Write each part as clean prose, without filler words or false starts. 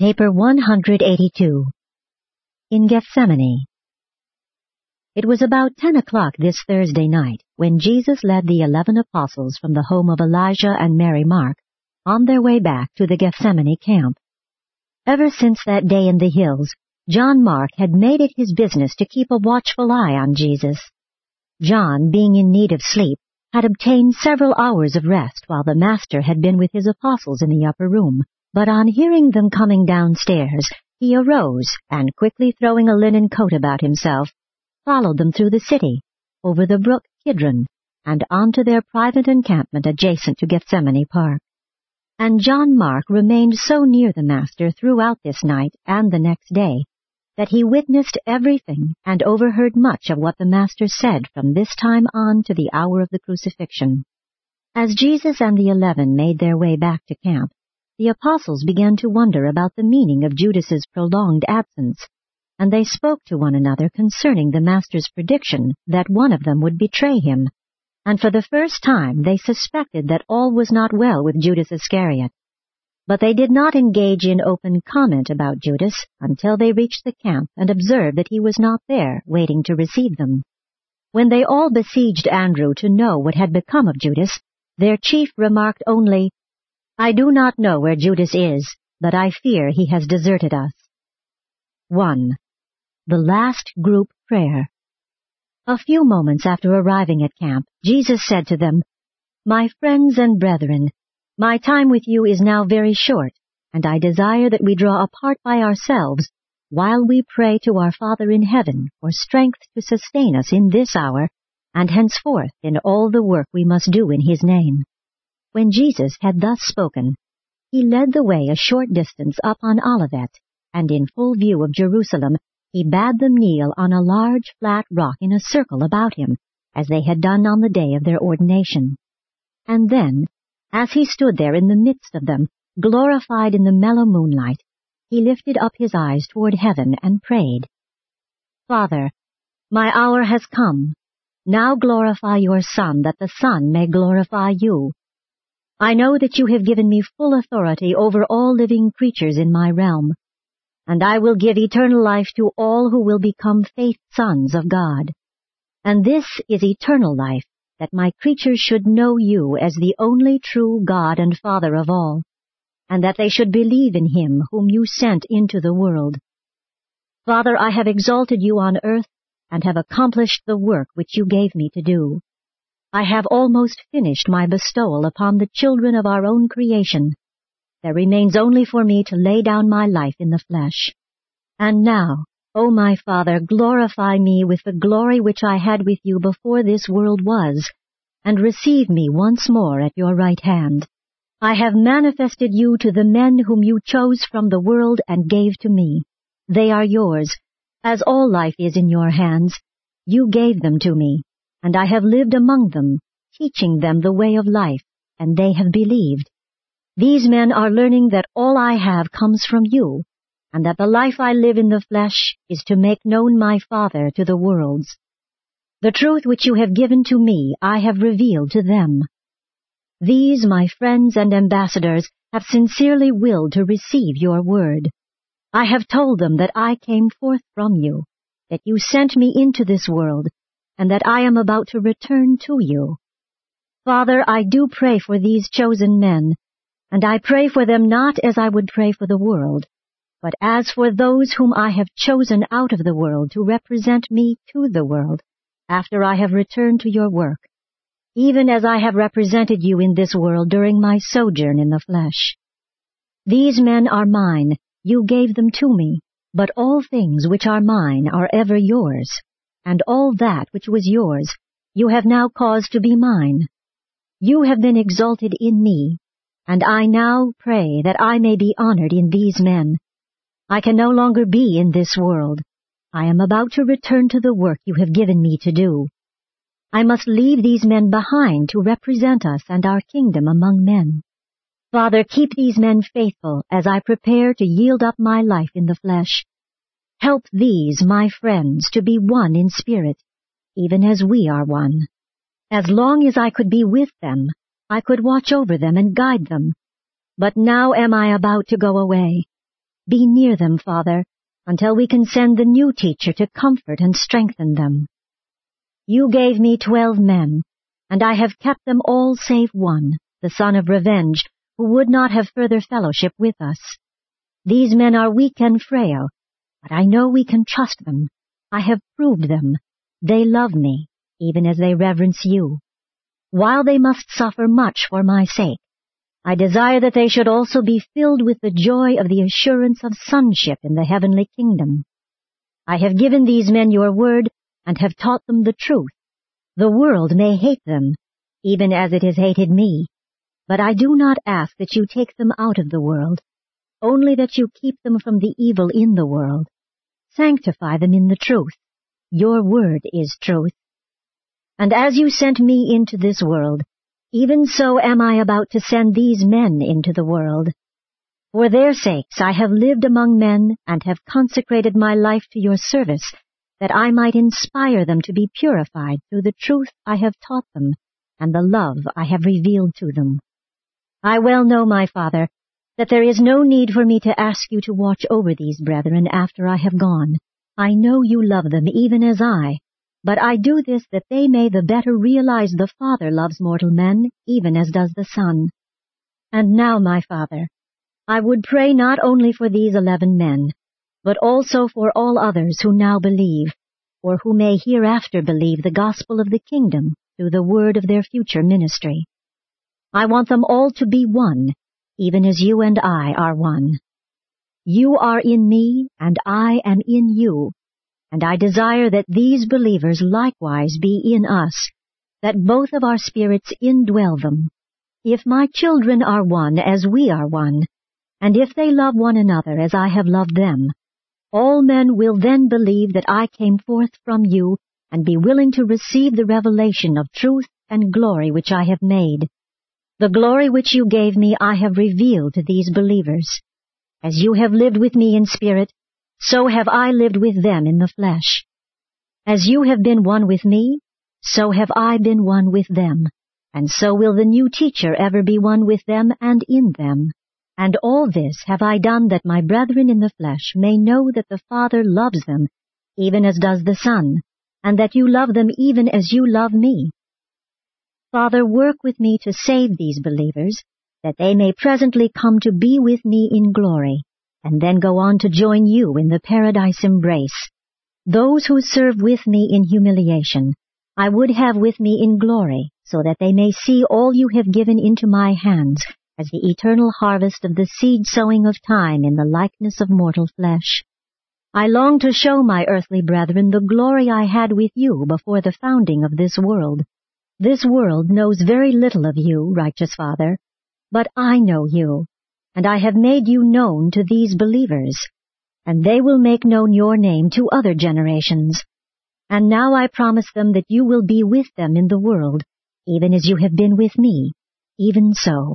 Paper 182. In Gethsemane. It was about 10 o'clock this Thursday night when Jesus led the 11 apostles from the home of Elijah and Mary Mark on their way back to the Gethsemane camp. Ever since that day in the hills, John Mark had made it his business to keep a watchful eye on Jesus. John, being in need of sleep, had obtained several hours of rest while the Master had been with his apostles in the upper room. But on hearing them coming downstairs, he arose and, quickly throwing a linen coat about himself, followed them through the city, over the brook Kidron, and on to their private encampment adjacent to Gethsemane Park. And John Mark remained so near the Master throughout this night and the next day, that he witnessed everything and overheard much of what the Master said from this time on to the hour of the crucifixion. As Jesus and the 11 made their way back to camp, the apostles began to wonder about the meaning of Judas's prolonged absence, and they spoke to one another concerning the Master's prediction that one of them would betray him, and for the first time they suspected that all was not well with Judas Iscariot. But they did not engage in open comment about Judas until they reached the camp and observed that he was not there, waiting to receive them. When they all besieged Andrew to know what had become of Judas, their chief remarked only, "I do not know where Judas is, but I fear he has deserted us." 1. The last group prayer. A few moments after arriving at camp, Jesus said to them, "My friends and brethren, my time with you is now very short, and I desire that we draw apart by ourselves, while we pray to our Father in heaven for strength to sustain us in this hour, and henceforth in all the work we must do in his name." When Jesus had thus spoken, he led the way a short distance up on Olivet, and in full view of Jerusalem, he bade them kneel on a large flat rock in a circle about him, as they had done on the day of their ordination. And then, as he stood there in the midst of them, glorified in the mellow moonlight, he lifted up his eyes toward heaven and prayed, "Father, my hour has come. Now glorify your Son, that the Son may glorify you. I know that you have given me full authority over all living creatures in my realm, and I will give eternal life to all who will become faithful sons of God. And this is eternal life, that my creatures should know you as the only true God and Father of all, and that they should believe in him whom you sent into the world. Father, I have exalted you on earth, and have accomplished the work which you gave me to do. I have almost finished my bestowal upon the children of our own creation. There remains only for me to lay down my life in the flesh. And now, O my Father, glorify me with the glory which I had with you before this world was, and receive me once more at your right hand. I have manifested you to the men whom you chose from the world and gave to me. They are yours, as all life is in your hands. You gave them to me, and I have lived among them, teaching them the way of life, and they have believed. These men are learning that all I have comes from you, and that the life I live in the flesh is to make known my Father to the worlds. The truth which you have given to me I have revealed to them. These, my friends and ambassadors, have sincerely willed to receive your word. I have told them that I came forth from you, that you sent me into this world, and that I am about to return to you. Father, I do pray for these chosen men, and I pray for them not as I would pray for the world, but as for those whom I have chosen out of the world to represent me to the world, after I have returned to your work, even as I have represented you in this world during my sojourn in the flesh. These men are mine, you gave them to me, but all things which are mine are ever yours, and all that which was yours you have now caused to be mine. You have been exalted in me, and I now pray that I may be honored in these men. I can no longer be in this world. I am about to return to the work you have given me to do. I must leave these men behind to represent us and our kingdom among men. Father, keep these men faithful as I prepare to yield up my life in the flesh. Help these, my friends, to be one in spirit, even as we are one. As long as I could be with them, I could watch over them and guide them. But now am I about to go away. Be near them, Father, until we can send the new teacher to comfort and strengthen them. You gave me 12 men, and I have kept them all save one, the son of revenge, who would not have further fellowship with us. These men are weak and frail, but I know we can trust them. I have proved them. They love me, even as they reverence you. While they must suffer much for my sake, I desire that they should also be filled with the joy of the assurance of sonship in the heavenly kingdom. I have given these men your word and have taught them the truth. The world may hate them, even as it has hated me, but I do not ask that you take them out of the world, only that you keep them from the evil in the world. Sanctify them in the truth. Your word is truth. And as you sent me into this world, even so am I about to send these men into the world. For their sakes I have lived among men and have consecrated my life to your service, that I might inspire them to be purified through the truth I have taught them and the love I have revealed to them. I well know, my Father, that there is no need for me to ask you to watch over these brethren after I have gone. I know you love them even as I, but I do this that they may the better realize the Father loves mortal men even as does the Son. And now, my Father, I would pray not only for these 11 men, but also for all others who now believe, or who may hereafter believe the gospel of the kingdom through the word of their future ministry. I want them all to be one, even as you and I are one. You are in me, and I am in you, and I desire that these believers likewise be in us, that both of our spirits indwell them. If my children are one as we are one, and if they love one another as I have loved them, all men will then believe that I came forth from you and be willing to receive the revelation of truth and glory which I have made. The glory which you gave me I have revealed to these believers. As you have lived with me in spirit, so have I lived with them in the flesh. As you have been one with me, so have I been one with them, and so will the new teacher ever be one with them and in them. And all this have I done that my brethren in the flesh may know that the Father loves them, even as does the Son, and that you love them even as you love me. Father, work with me to save these believers, that they may presently come to be with me in glory, and then go on to join you in the paradise embrace. Those who serve with me in humiliation, I would have with me in glory, so that they may see all you have given into my hands, as the eternal harvest of the seed sowing of time in the likeness of mortal flesh. I long to show my earthly brethren the glory I had with you before the founding of this world. This world knows very little of you, righteous Father, but I know you, and I have made you known to these believers, and they will make known your name to other generations. And now I promise them that you will be with them in the world, even as you have been with me, even so.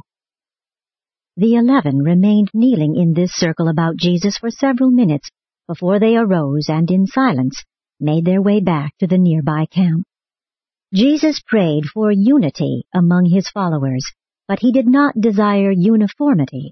The 11 remained kneeling in this circle about Jesus for several minutes before they arose and in silence made their way back to the nearby camp. Jesus prayed for unity among his followers, but he did not desire uniformity.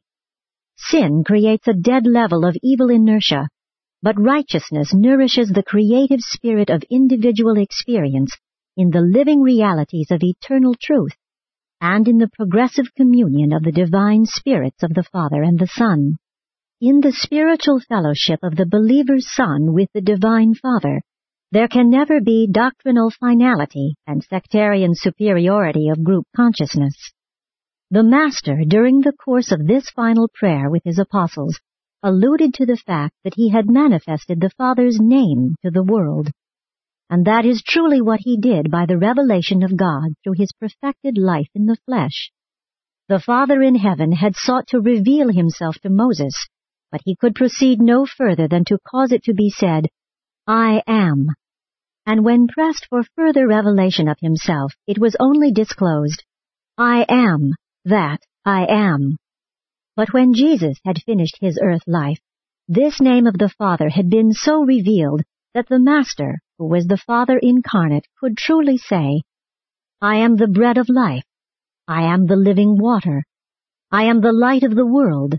Sin creates a dead level of evil inertia, but righteousness nourishes the creative spirit of individual experience in the living realities of eternal truth and in the progressive communion of the divine spirits of the Father and the Son. In the spiritual fellowship of the believer's Son with the divine Father, there can never be doctrinal finality and sectarian superiority of group consciousness. The Master, during the course of this final prayer with his apostles, alluded to the fact that he had manifested the Father's name to the world. And that is truly what he did by the revelation of God through his perfected life in the flesh. The Father in heaven had sought to reveal himself to Moses, but he could proceed no further than to cause it to be said, I am. And when pressed for further revelation of himself, it was only disclosed, I am that I am. But when Jesus had finished his earth life, this name of the Father had been so revealed that the Master, who was the Father incarnate, could truly say, I am the bread of life. I am the living water. I am the light of the world.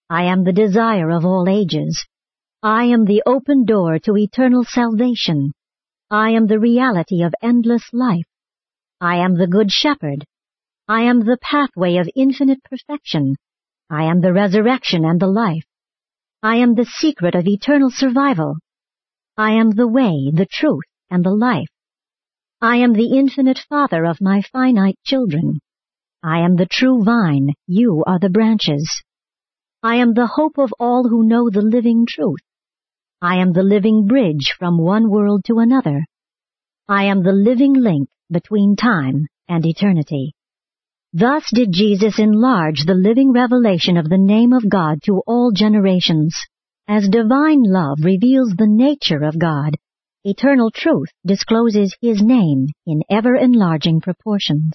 I am the desire of all ages. I am the open door to eternal salvation. I am the reality of endless life. I am the Good Shepherd. I am the pathway of infinite perfection. I am the resurrection and the life. I am the secret of eternal survival. I am the way, the truth, and the life. I am the infinite Father of my finite children. I am the true vine, you are the branches. I am the hope of all who know the living truth. I am the living bridge from one world to another. I am the living link between time and eternity. Thus did Jesus enlarge the living revelation of the name of God to all generations. As divine love reveals the nature of God, eternal truth discloses His name in ever-enlarging proportions.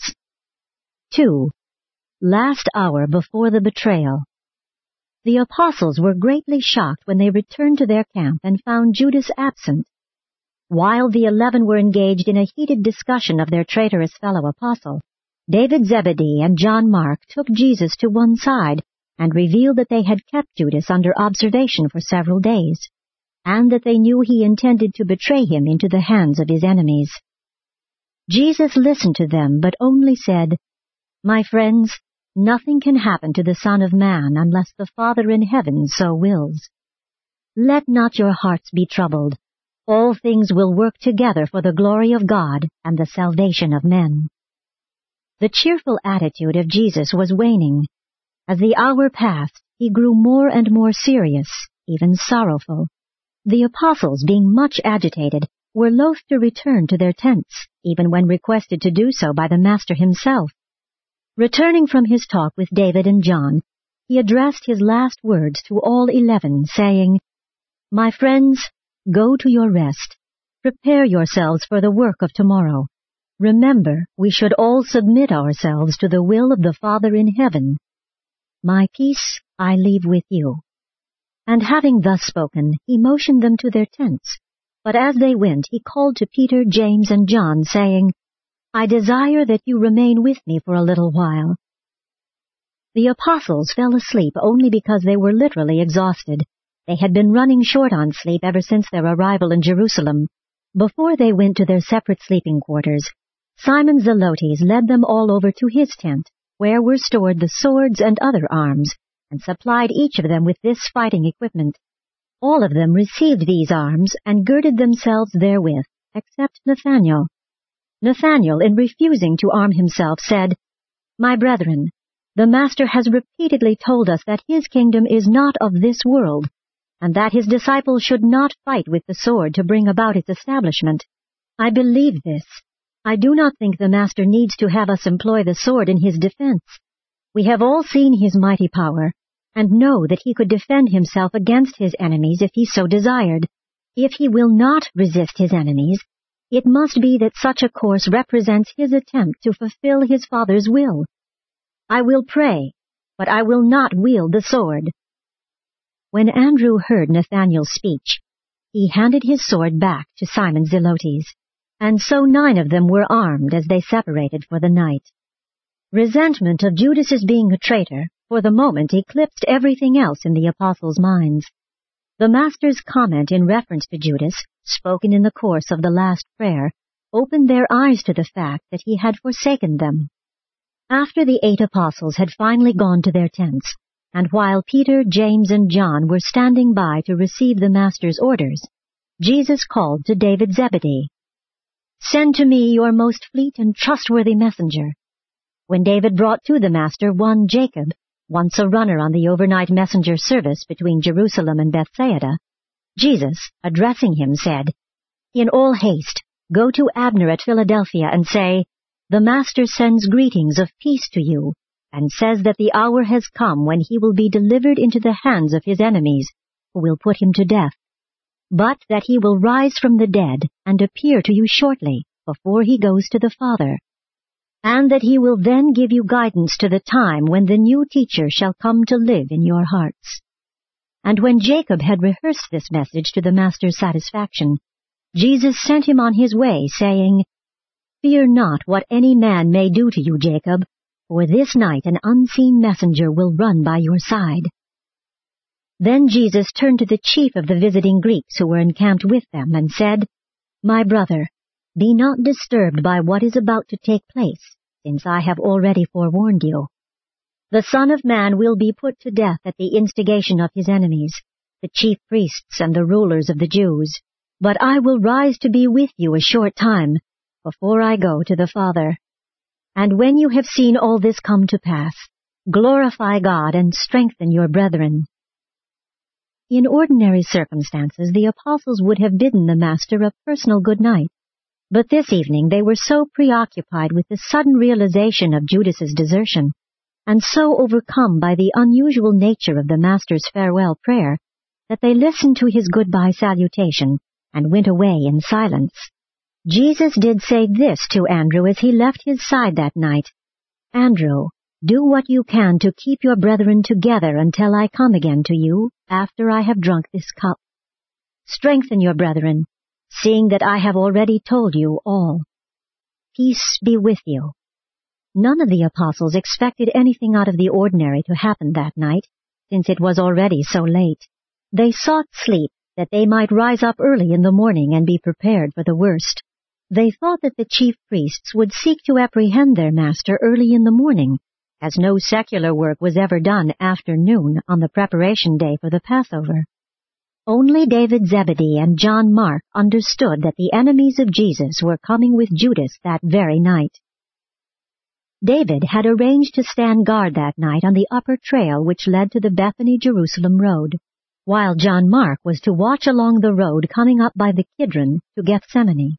2. Last hour before the betrayal. The apostles were greatly shocked when they returned to their camp and found Judas absent. While the 11 were engaged in a heated discussion of their traitorous fellow apostle, David Zebedee and John Mark took Jesus to one side and revealed that they had kept Judas under observation for several days, and that they knew he intended to betray him into the hands of his enemies. Jesus listened to them, but only said, "My friends, nothing can happen to the Son of Man unless the Father in heaven so wills. Let not your hearts be troubled. All things will work together for the glory of God and the salvation of men." The cheerful attitude of Jesus was waning. As the hour passed, he grew more and more serious, even sorrowful. The apostles, being much agitated, were loath to return to their tents, even when requested to do so by the Master himself. Returning from his talk with David and John, he addressed his last words to all 11, saying, "My friends, go to your rest. Prepare yourselves for the work of tomorrow. Remember, we should all submit ourselves to the will of the Father in heaven. My peace I leave with you." And having thus spoken, he motioned them to their tents. But as they went, he called to Peter, James, and John, saying, "I desire that you remain with me for a little while." The apostles fell asleep only because they were literally exhausted. They had been running short on sleep ever since their arrival in Jerusalem. Before they went to their separate sleeping quarters, Simon Zelotes led them all over to his tent, where were stored the swords and other arms, and supplied each of them with this fighting equipment. All of them received these arms and girded themselves therewith, except Nathanael. Nathanael, in refusing to arm himself, said, "My brethren, the Master has repeatedly told us that his kingdom is not of this world, and that his disciples should not fight with the sword to bring about its establishment. I believe this. I do not think the Master needs to have us employ the sword in his defense. We have all seen his mighty power, and know that he could defend himself against his enemies if he so desired. If he will not resist his enemies, it must be that such a course represents his attempt to fulfill his Father's will. I will pray, but I will not wield the sword." When Andrew heard Nathanael's speech, he handed his sword back to Simon Zelotes, and so 9 of them were armed as they separated for the night. Resentment of Judas's being a traitor, for the moment eclipsed everything else in the apostles' minds. The Master's comment in reference to Judas, spoken in the course of the last prayer, opened their eyes to the fact that he had forsaken them. After the 8 apostles had finally gone to their tents, and while Peter, James, and John were standing by to receive the Master's orders, Jesus called to David Zebedee, "Send to me your most fleet and trustworthy messenger." When David brought to the Master one Jacob, once a runner on the overnight messenger service between Jerusalem and Bethsaida, Jesus, addressing him, said, "In all haste, go to Abner at Philadelphia and say, 'The Master sends greetings of peace to you, and says that the hour has come when he will be delivered into the hands of his enemies, who will put him to death, but that he will rise from the dead and appear to you shortly, before he goes to the Father, and that he will then give you guidance to the time when the new teacher shall come to live in your hearts." And when Jacob had rehearsed this message to the Master's satisfaction, Jesus sent him on his way, saying, "Fear not what any man may do to you, Jacob, for this night an unseen messenger will run by your side." Then Jesus turned to the chief of the visiting Greeks who were encamped with them and said, "My brother, be not disturbed by what is about to take place, since I have already forewarned you. The Son of Man will be put to death at the instigation of his enemies, the chief priests and the rulers of the Jews. But I will rise to be with you a short time, before I go to the Father. And when you have seen all this come to pass, glorify God and strengthen your brethren." In ordinary circumstances, the apostles would have bidden the Master a personal good night. But this evening they were so preoccupied with the sudden realization of Judas's desertion, and so overcome by the unusual nature of the Master's farewell prayer, that they listened to his goodbye salutation and went away in silence. Jesus did say this to Andrew as he left his side that night, "Andrew, do what you can to keep your brethren together until I come again to you, after I have drunk this cup. Strengthen your brethren, seeing that I have already told you all. Peace be with you." None of the apostles expected anything out of the ordinary to happen that night, since it was already so late. They sought sleep, that they might rise up early in the morning and be prepared for the worst. They thought that the chief priests would seek to apprehend their Master early in the morning, as no secular work was ever done after noon on the preparation day for the Passover. Only David Zebedee and John Mark understood that the enemies of Jesus were coming with Judas that very night. David had arranged to stand guard that night on the upper trail which led to the Bethany-Jerusalem road, while John Mark was to watch along the road coming up by the Kidron to Gethsemane.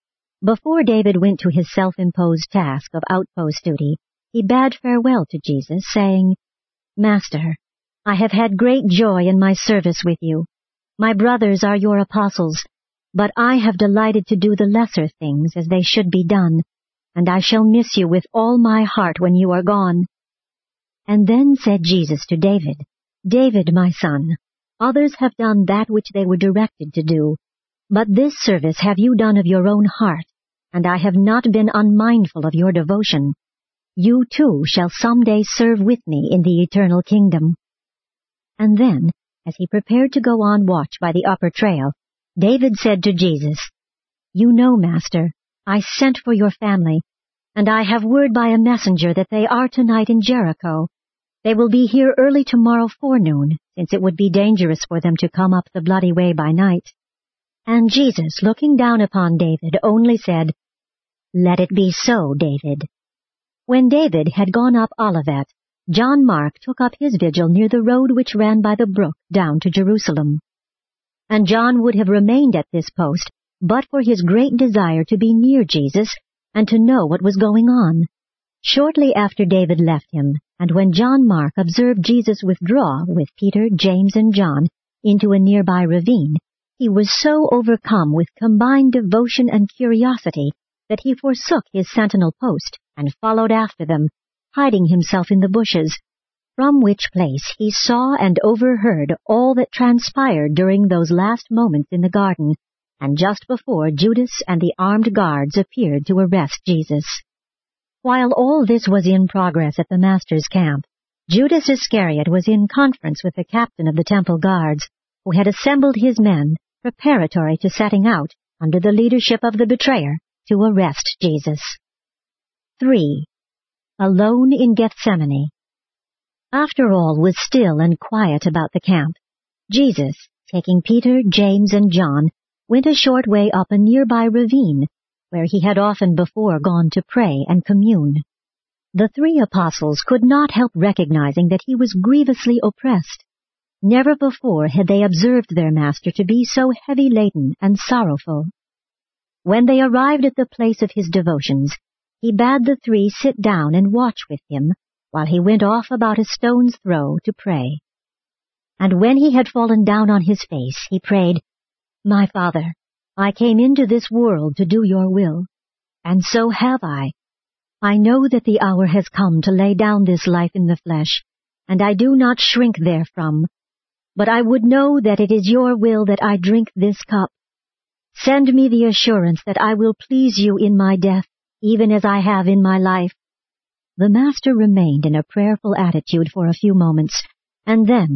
Before David went to his self-imposed task of outpost duty, he bade farewell to Jesus, saying, "Master, I have had great joy in my service with you. My brothers are your apostles, but I have delighted to do the lesser things as they should be done, and I shall miss you with all my heart when you are gone." And then said Jesus to David, "David, my son, others have done that which they were directed to do, but this service have you done of your own heart, and I have not been unmindful of your devotion. You too shall some day serve with me in the eternal kingdom." And then, as he prepared to go on watch by the upper trail, David said to Jesus, "You know, Master, I sent for your family, and I have word by a messenger that they are tonight in Jericho. They will be here early tomorrow forenoon, since it would be dangerous for them to come up the bloody way by night." And Jesus, looking down upon David, only said, "Let it be so, David." When David had gone up Olivet, John Mark took up his vigil near the road which ran by the brook down to Jerusalem. And John would have remained at this post, but for his great desire to be near Jesus and to know what was going on. Shortly after David left him, and when John Mark observed Jesus withdraw with Peter, James, and John into a nearby ravine, he was so overcome with combined devotion and curiosity that he forsook his sentinel post and followed after them, hiding himself in the bushes, from which place he saw and overheard all that transpired during those last moments in the garden, and just before Judas and the armed guards appeared to arrest Jesus. While all this was in progress at the Master's camp, Judas Iscariot was in conference with the captain of the temple guards, who had assembled his men preparatory to setting out, under the leadership of the betrayer, to arrest Jesus. 3. Alone in Gethsemane. After all was still and quiet about the camp, Jesus, taking Peter, James, and John, went a short way up a nearby ravine, where he had often before gone to pray and commune. The 3 apostles could not help recognizing that he was grievously oppressed. Never before had they observed their Master to be so heavy-laden and sorrowful. When they arrived at the place of his devotions, he bade the 3 sit down and watch with him, while he went off about a stone's throw to pray. And when he had fallen down on his face, he prayed, "My Father, I came into this world to do your will, and so have I. I know that the hour has come to lay down this life in the flesh, and I do not shrink therefrom. But I would know that it is your will that I drink this cup. Send me the assurance that I will please you in my death, even as I have in my life." The Master remained in a prayerful attitude for a few moments, and then,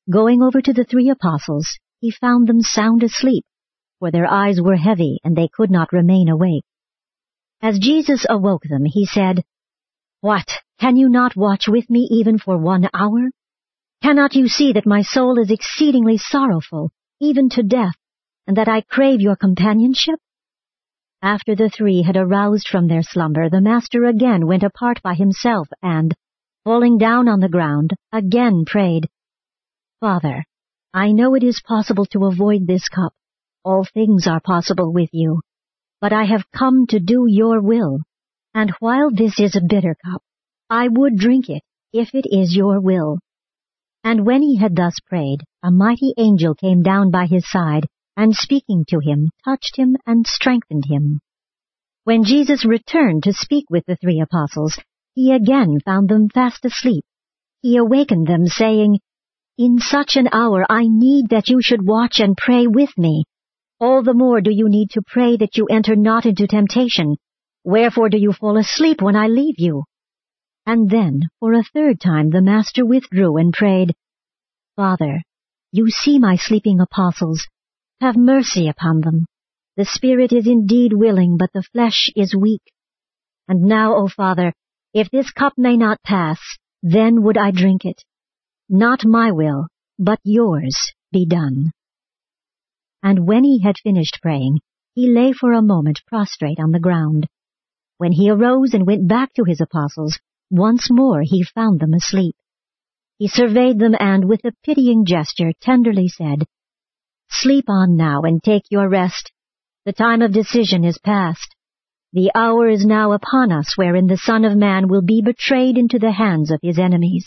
Going over to the 3 apostles, he found them sound asleep, for their eyes were heavy and they could not remain awake. As Jesus awoke them, he said, "What, can you not watch with me even for 1 hour? Cannot you see that my soul is exceedingly sorrowful, even to death, and that I crave your companionship?" After the 3 had aroused from their slumber, the Master again went apart by himself and, falling down on the ground, again prayed, "Father, I know it is possible to avoid this cup. All things are possible with you. But I have come to do your will. And while this is a bitter cup, I would drink it, if it is your will." And when he had thus prayed, a mighty angel came down by his side, and speaking to him, touched him and strengthened him. When Jesus returned to speak with the 3 apostles, he again found them fast asleep. He awakened them, saying, "In such an hour I need that you should watch and pray with me. All the more do you need to pray that you enter not into temptation. Wherefore do you fall asleep when I leave you?" And then, for a 3rd time, the Master withdrew and prayed, "Father, you see my sleeping apostles. Have mercy upon them. The spirit is indeed willing, but the flesh is weak. And now, O Father, if this cup may not pass, then would I drink it. Not my will, but yours be done." And when he had finished praying, he lay for a moment prostrate on the ground. When he arose and went back to his apostles, once more he found them asleep. He surveyed them and, with a pitying gesture, tenderly said, "Sleep on now and take your rest. The time of decision is past. The hour is now upon us wherein the Son of Man will be betrayed into the hands of his enemies."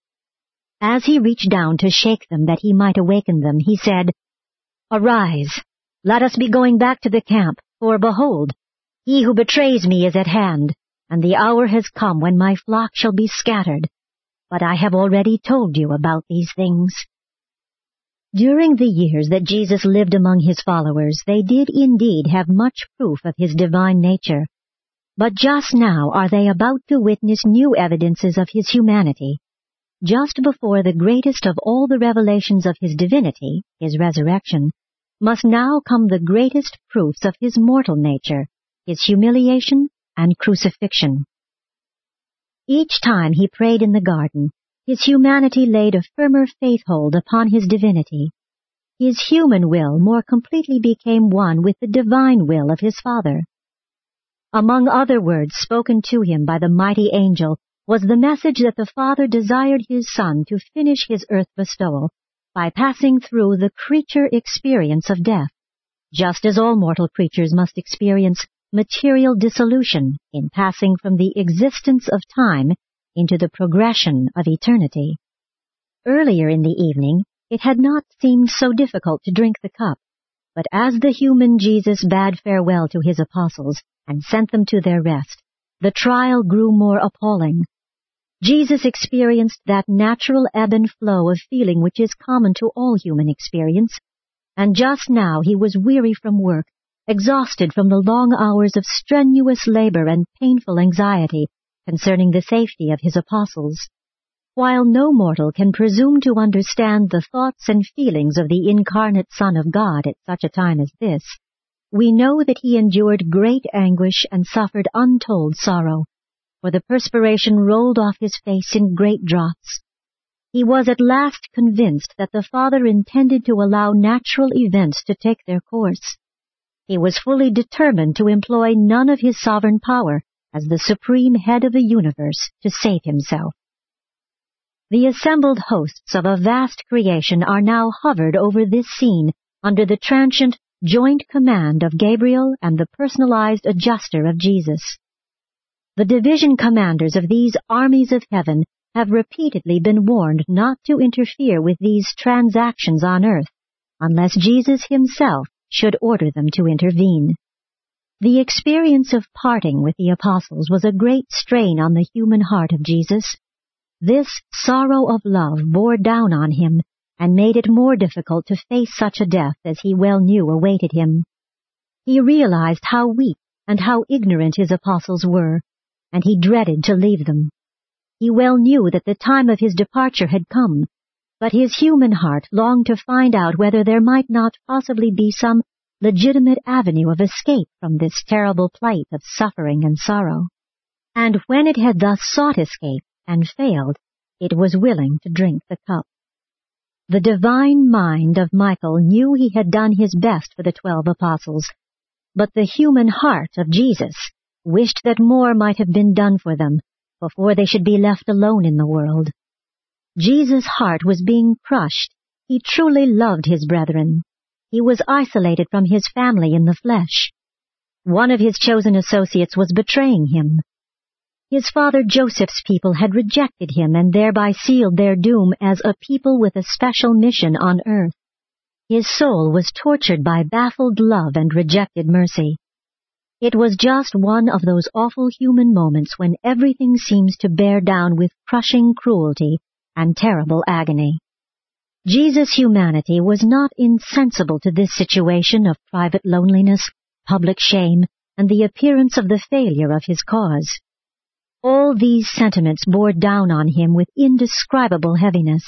As he reached down to shake them that he might awaken them, he said, "Arise, let us be going back to the camp, for behold, he who betrays me is at hand, and the hour has come when my flock shall be scattered. But I have already told you about these things." During the years that Jesus lived among his followers, they did indeed have much proof of his divine nature. But just now are they about to witness new evidences of his humanity. Just before the greatest of all the revelations of his divinity, his resurrection, must now come the greatest proofs of his mortal nature, his humiliation and crucifixion. Each time he prayed in the garden, his humanity laid a firmer faith-hold upon his divinity. His human will more completely became one with the divine will of his Father. Among other words spoken to him by the mighty angel was the message that the Father desired his Son to finish his earth bestowal by passing through the creature experience of death, just as all mortal creatures must experience material dissolution in passing from the existence of time into the progression of eternity. Earlier in the evening, it had not seemed so difficult to drink the cup, but as the human Jesus bade farewell to his apostles and sent them to their rest, the trial grew more appalling. Jesus experienced that natural ebb and flow of feeling which is common to all human experience, and just now he was weary from work, exhausted from the long hours of strenuous labor and painful anxiety concerning the safety of his apostles. While no mortal can presume to understand the thoughts and feelings of the incarnate Son of God at such a time as this, we know that he endured great anguish and suffered untold sorrow, for the perspiration rolled off his face in great drops. He was at last convinced that the Father intended to allow natural events to take their course. He was fully determined to employ none of his sovereign power as the supreme head of the universe to save himself. The assembled hosts of a vast creation are now hovered over this scene under the transient joint command of Gabriel and the personalized adjuster of Jesus. The division commanders of these armies of heaven have repeatedly been warned not to interfere with these transactions on earth, unless Jesus himself should order them to intervene. The experience of parting with the apostles was a great strain on the human heart of Jesus. This sorrow of love bore down on him and made it more difficult to face such a death as he well knew awaited him. He realized how weak and how ignorant his apostles were, and he dreaded to leave them. He well knew that the time of his departure had come, but his human heart longed to find out whether there might not possibly be some legitimate avenue of escape from this terrible plight of suffering and sorrow. And when it had thus sought escape and failed, it was willing to drink the cup. The divine mind of Michael knew he had done his best for the 12 apostles, but the human heart of Jesus wished that more might have been done for them before they should be left alone in the world. Jesus' heart was being crushed. He truly loved his brethren. He was isolated from his family in the flesh. One of his chosen associates was betraying him. His father Joseph's people had rejected him and thereby sealed their doom as a people with a special mission on earth. His soul was tortured by baffled love and rejected mercy. It was just one of those awful human moments when everything seems to bear down with crushing cruelty and terrible agony. Jesus' humanity was not insensible to this situation of private loneliness, public shame, and the appearance of the failure of his cause. All these sentiments bore down on him with indescribable heaviness.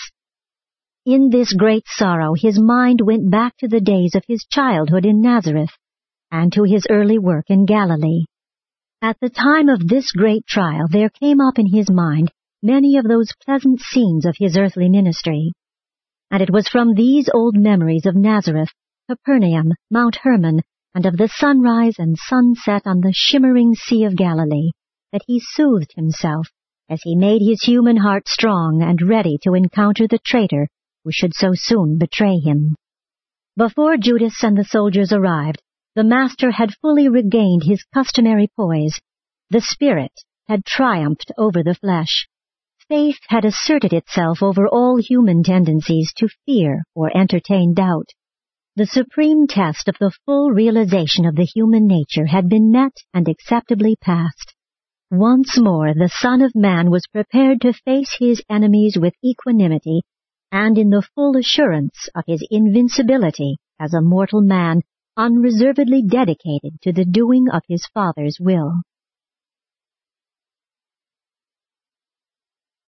In this great sorrow his mind went back to the days of his childhood in Nazareth and to his early work in Galilee. At the time of this great trial there came up in his mind many of those pleasant scenes of his earthly ministry. And it was from these old memories of Nazareth, Capernaum, Mount Hermon, and of the sunrise and sunset on the shimmering Sea of Galilee that he soothed himself as he made his human heart strong and ready to encounter the traitor who should so soon betray him. Before Judas and the soldiers arrived, the Master had fully regained his customary poise. The Spirit had triumphed over the flesh. Faith had asserted itself over all human tendencies to fear or entertain doubt. The supreme test of the full realization of the human nature had been met and acceptably passed. Once more the Son of Man was prepared to face his enemies with equanimity and in the full assurance of his invincibility as a mortal man unreservedly dedicated to the doing of his Father's will.